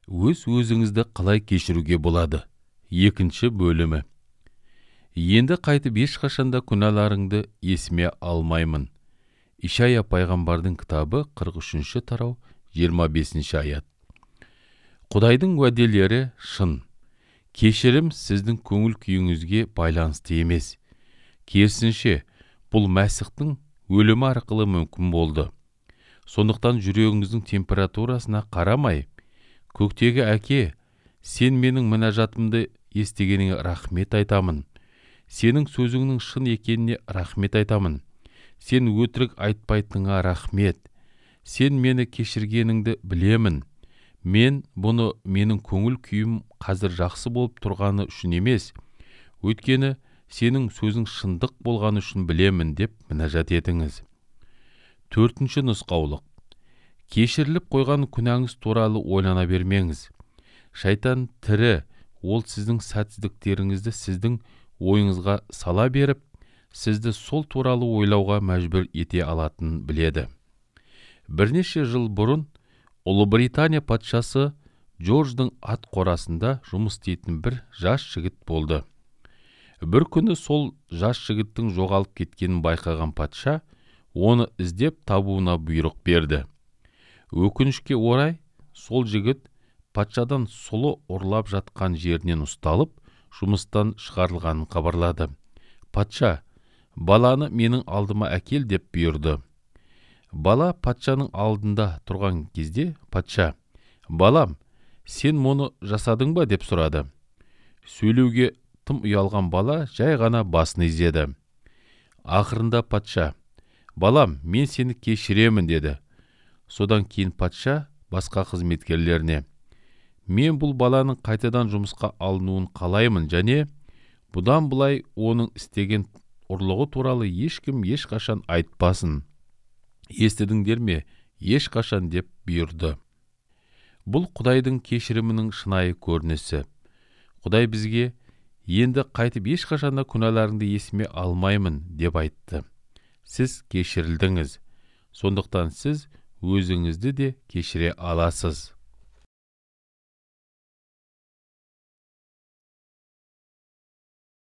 Өз-өзіңізді қалай кешіруге болады? Екінші бөлімі. Енді қайтып ешқашанда күнәларыңды есіме алмаймын. Ишая пайғамбардың кітабы 43-ші тарау 25-ші аят. Құдайдың уәделері шын. Кешірім сіздің көңіл күйіңізге байланысты емес. Керісінше, бұл Мәсіхтің өлімі арқылы мүмкін болды. Сондықтан жүрегіңіздің температурасына қарамай, көктегі әке, сен менің мінәжатымды естігеніңе рахмет айтамын. Сенің сөзіңнің шын екеніне рахмет айтамын. Сен өтірік айтпайтыныңа рахмет. Сен мені кешіргеніңді білемін. Мен бұны менің көңіл күйім қазір жақсы болып тұрғаны үшін емес, өйткені сенің сөзің шындық болғаны үшін білемін деп мінәжат етіңіз. Төртінші нұсқаулық. Кешіріліп қойған күнәңіз туралы ойлана бермеңіз. Шайтан тірі, ол сіздің сәтсіздіктеріңізді сіздің ойыңызға сала беріп, сізді сол туралы ойлауға мәжбүр ете алатынын біледі. Бірнеше жыл бұрын Ұлыбритания патшасы Джордждың ат қорасында жұмыс істейтін бір жас жігіт болды. Бір күні сол жас жігіттің жоғалып кеткенін байқаған патша оны іздеп табуына бұйрық берді. Өкінішке орай, сол жігіт патшадан сұлы ұрлап жатқан жерінен ұсталып, жұмыстан шығарылғанын хабарлады. Патша, баланы менің алдыма әкел деп бұйырды. Бала патшаның алдында тұрған кезде патша, балам, сен мұны жасадың ба деп сұрады. Сөйлеуге тым ұялған бала жай ғана басын изеді. Ақырында патша, балам, мен сені кешіремін деді. Содан кейін патша басқа қызметкерлеріне, мен бұл баланың қайтадан жұмысқа алынуын қалаймын және бұдан былай оның істеген ұрлығы туралы ешкім ешқашан айтпасын. Естідіңдер ме? Ешқашан деп бұйырды. Бұл Құдайдың кешірімінің шынайы көрінісі. Құдай бізге енді қайтып ешқашанда күнәларыңды есіме алмаймын деп айтты. Сіз кешірілдіңіз. Сондықтан сіз өзіңізді де кешіре аласыз.